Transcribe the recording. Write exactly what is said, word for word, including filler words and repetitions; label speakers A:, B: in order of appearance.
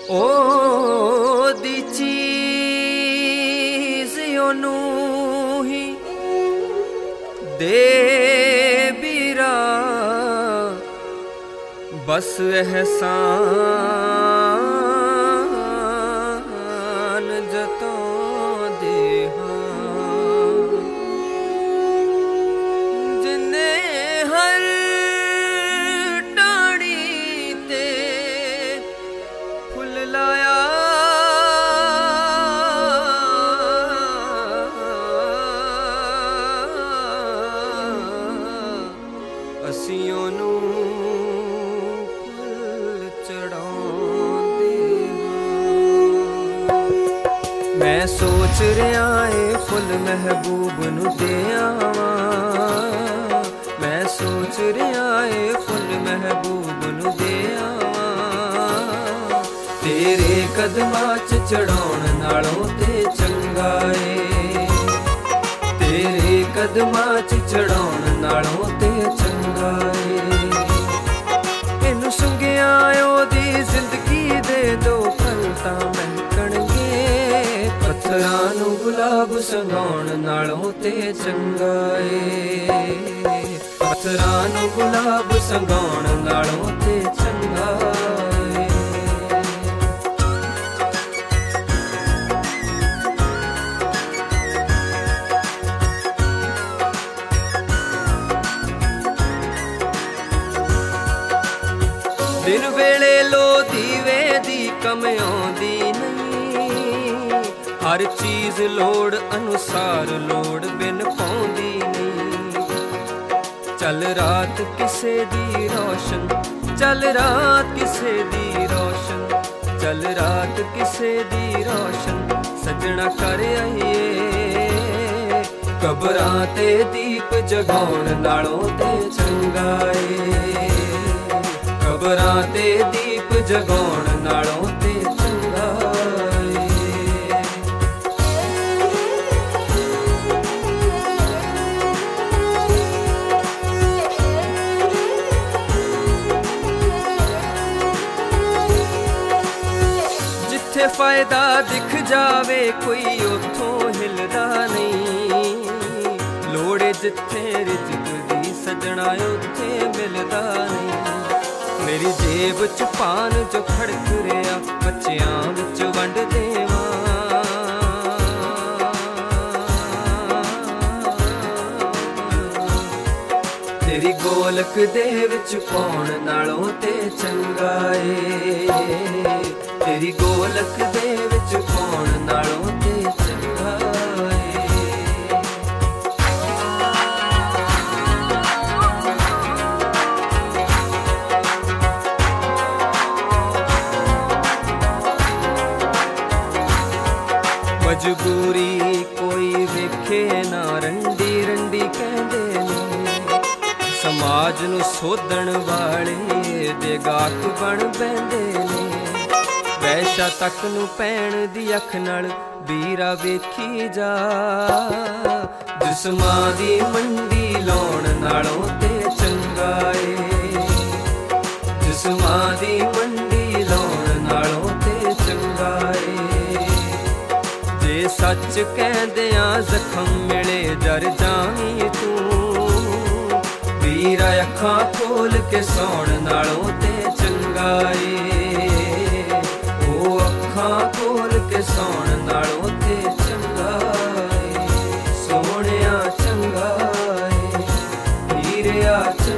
A: ਉਹਦੀ ਚੀਜ਼ ਉਹਨੂੰ ਹੀ ਦੇ ਵੀਰਾ, ਬਸ ਅਹਿਸਾਨ ਜਤਾਉਂਦੇ ਹਾਂ। ਜਿੰਨੇ ਹਰ ਟਾਹਣੀ ਤੇ ਫੁੱਲ ਲਾਇਆ, ਅਸੀਂ ਉਹਨੂੰ ਫੁੱਲ ਚੜਾਉਂਦੇ ਹਾਂ। ਮੈਂ ਸੋਚ ਰਿਹਾ ਏ ਫੁੱਲ ਮਹਿਬੂਬ ਨੂੰ ਦੇ ਆਵਾਂ, ਮੈਂ ਸੋਚ ਰਿਹਾ ਏ ਫੁੱਲ ਮਹਿਬੂਬ ਨੂੰ ਦੇ ਆਵਾਂ। ਤੇਰੇ ਕਦਮਾਂ 'ਚ ਚੜਾਉਣ ਨਾਲੋਂ ਤੇ ਚੰਗਾ ਏ, ਤੇਰੇ ਕਦਮਾਂ 'ਚ ਚੜਾਉਣ ਨਾਲੋਂ ਤੇ ਚੰਗਾ ਏ। ਇਹਨੂੰ ਸੁੰਘਿਆ ਉਹਦੀ ਜ਼ਿੰਦਗੀ ਦੇ ਦੋ ਪਲ ਤਾਂ ਮਹਿਕਣਗੇ, ਪੱਥਰਾਂ ਨੂੰ ਗੁਲਾਬ ਸੰਘਾਉਣ ਨਾਲੋਂ ਤੇ ਚੰਗਾ ਏ, ਪੱਥਰਾਂ ਨੂੰ ਗੁਲਾਬ ਸੰਘਾਉਣ ਨਾਲੋਂ ਤੇ ਚੰਗਾ ਏ। ਦਿਨ ਵੇਲੇ ਲੋ ਦੀਵੇ ਦੀ ਕਮ ਆਉਂਦੀ ਨਹੀਂ, ਹਰ ਚੀਜ਼ ਲੋੜ ਅਨੁਸਾਰ ਲੋੜ ਬਿਨ ਪਾਉਂਦੀ ਨਹੀਂ। ਚੱਲ ਰਾਤ ਕਿਸੇ ਦੀ ਰੋਸ਼ਨ, ਚੱਲ ਰਾਤ ਕਿਸੇ ਦੀ ਰੋਸ਼ਨ, ਚੱਲ ਰਾਤ ਕਿਸੇ ਦੀ ਰੋਸ਼ਨ ਸੱਜਣਾ ਕਰ ਆਈਏ। ਕਬਰਾਂ ਤੇ ਦੀਪ ਜਗਾਉਣ ਨਾਲੋਂ ਤੇ ਚੰਗਾ ਏ, ਕਬਰਾਂ ਤੇ ਦੀਪ ਜਗਾਉਣ ਨਾਲੋਂ ਤੇ ਚੰਗਾ ਏ। ਜਿੱਥੇ ਫਾਇਦਾ ਦਿਖ ਜਾਵੇ ਕੋਈ ਉੱਥੋਂ ਹਿਲਦਾ ਨਹੀਂ, ਲੋੜੇ ਜਿੱਥੇ ਰਿਜ਼ਕ ਦੀ ਸੱਜਣਾ ਉੱਥੇ ਮਿਲਦਾ ਨਹੀਂ। ਮੇਰੀ ਜੇਬ 'ਚ ਪਾਨ ਜੋ ਖੜਕ ਰਿਹਾ, ਬੱਚਿਆਂ ਵਿੱਚ ਵੰਡ ਦੇਵਾਂ। ਤੇਰੀ ਗੋਲਕ ਦੇ ਵਿੱਚ ਪਾਉਣ ਨਾਲੋਂ ਤੇ ਚੰਗਾ ਏ, ਤੇਰੀ ਗੋਲਕ ਦੇ ਵਿੱਚ ਪਾਉਣ ਨਾਲੋਂ ਤੇ ਚੰਗਾ ਏ। ਮਜਬੂਰੀ ਕੋਈ ਵੇਖੇ ਨਾ ਰੰਡੀ ਰੰਡੀ ਕਹਿੰਦੇ ਨੇ, ਸਮਾਜ ਨੂੰ ਸੋਧਣ ਵਾਲੇ ਦੇ ਗਾਹਕ ਬਣ ਬਹਿੰਦੇ ਨੇ। ਵੈਸ਼ਾ ਤੱਕ ਨੂੰ ਪੈਣ ਦੀ ਅੱਖ ਨਾਲ ਵੀਰਾ ਵੇਖੀ ਜਾ, ਜਿਸਮਾਂ ਦੀ ਮੰਡੀ ਲਾਉਣ ਨਾਲੋਂ ਤੇ ਚੰਗਾ ਏ, ਜਿਸਮਾਂ ਦੀ ਮੰਡੀ ਲਾਉਣ ਨਾਲੋਂ ਤੇ ਚੰਗਾ ਏ। ਜੇ ਸੱਚ ਕਹਿੰਦਿਆਂ ਜ਼ਖਮ ਮਿਲੇ ਜਰ ਜਾਵੀਂ ਤੂੰ, ਵੀਰਾ ਅੱਖਾਂ ਖੋਲ ਕੇ ਸੌਣ ਨਾਲੋਂ ਤੇ ਚੰਗਾ ਏ, ਉਹ ਅੱਖਾਂ ਖੋਲ ਕੇ ਸੌਣ ਨਾਲੋਂ ਤੇ ਚੰਗਾ ਏ। ਸੋਹਣਿਆ ਚੰਗਾ ਏ, ਵੀਰਿਆ ਚੰਗਾ